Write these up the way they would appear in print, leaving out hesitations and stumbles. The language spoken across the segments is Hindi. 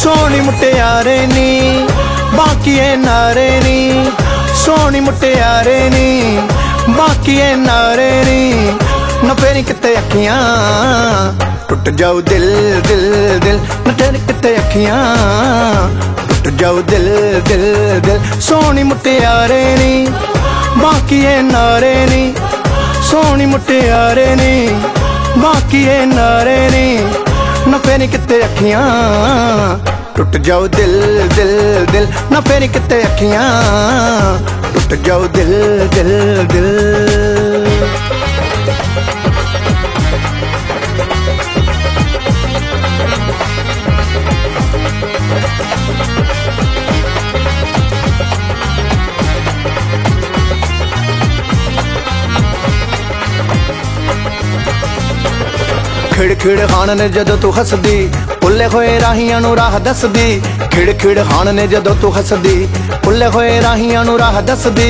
सोहनी मुटियारे नी बाकी नारे नी, सोहनी मुटियारे नी बाकी नारे नी। न फेरी किते अखियां टुट जाऊ दिल दिल दिल, न फेरी किते अखियां टुट जाऊ दिल दिल दिल। सोहनी मुटियारे नी बाकी नारे नी, सोहनी मुटियारे नी बाकी नारे नी। न फेरी किते अखियां टुट जाऊ दिल दिल दिल, न फेरी किते अखियां टुट जाऊ दिल दिल दिल। खिड़ खान ने जदों तू हसदी, भुले होए राहियां नू राह दसदी। खिड़ खान ने जदों तू हसदी, भुले होए राहियां नू राह दसदी।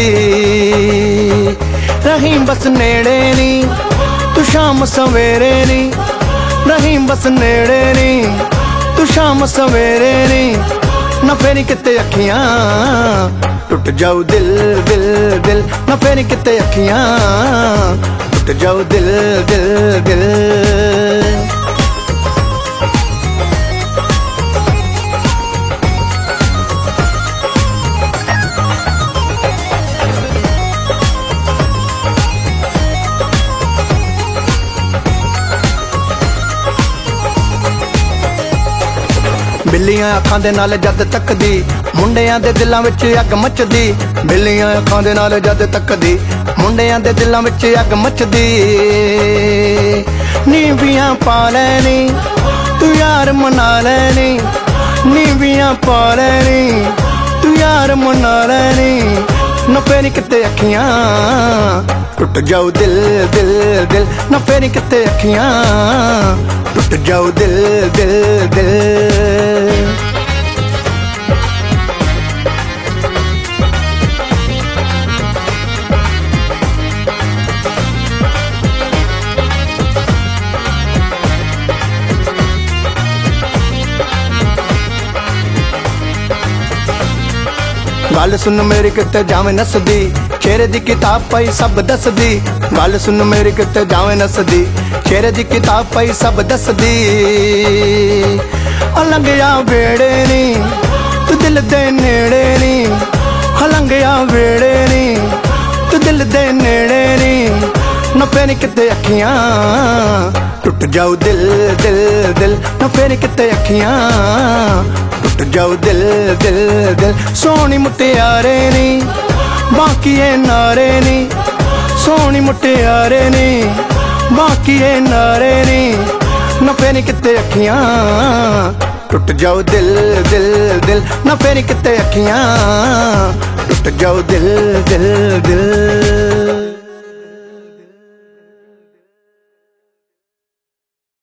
रहीम बस नेड़े नी तू शाम सवेरे नी, रहीम बस नेड़े नी तू शाम सवेरे नी। न फेरी किते अखियां टुट जाऊ दिल दिल दिल, न फेरी किते अखियां टुट जाऊ दिल दिल दिल। बिल्लियां अखां दे नाल जद तकदी, मुंडियां दे दिलां विच अग मचदी। बिल्लियां अखां दे नाल जद तकदी, मुंडियां दे दिलां विच अग मचदी। नीवियां पा लैनी तू यार मना लैनी, नीवियां पा लैनी तू यार मना लैनी। न फेरी किते अखियां टुट जाऊ दिल दिल दिल, न फेरी किते अखियां टुट जाऊ दिल दिल दिल। गल सुन मेरी किते जावे नसदी, शेरे दी किताब पई सब दसदी। गल सुन मेरी किते जावे नसदी, शेरे दी किताब पई सब दसदी। अलंघया वेड़े नी तू दिल दे नेड़े नी, अलंघया वेड़े नी तू दिल दे नेड़े नी। न फेरी किते अखियां टुट जाऊ दिल दिल दिल, न फेरी किते अखियां टुट जाऊ दिल दिल दिल। सोहनी मुटियारे नी बाकी नारे नी, सोहनी मुटियारे नी बाकी नारे नी। न फेरी किते अखियां टुट जाऊ दिल दिल दिल, न फेरी किते अखियां टुट जाऊ दिल दिल दिल।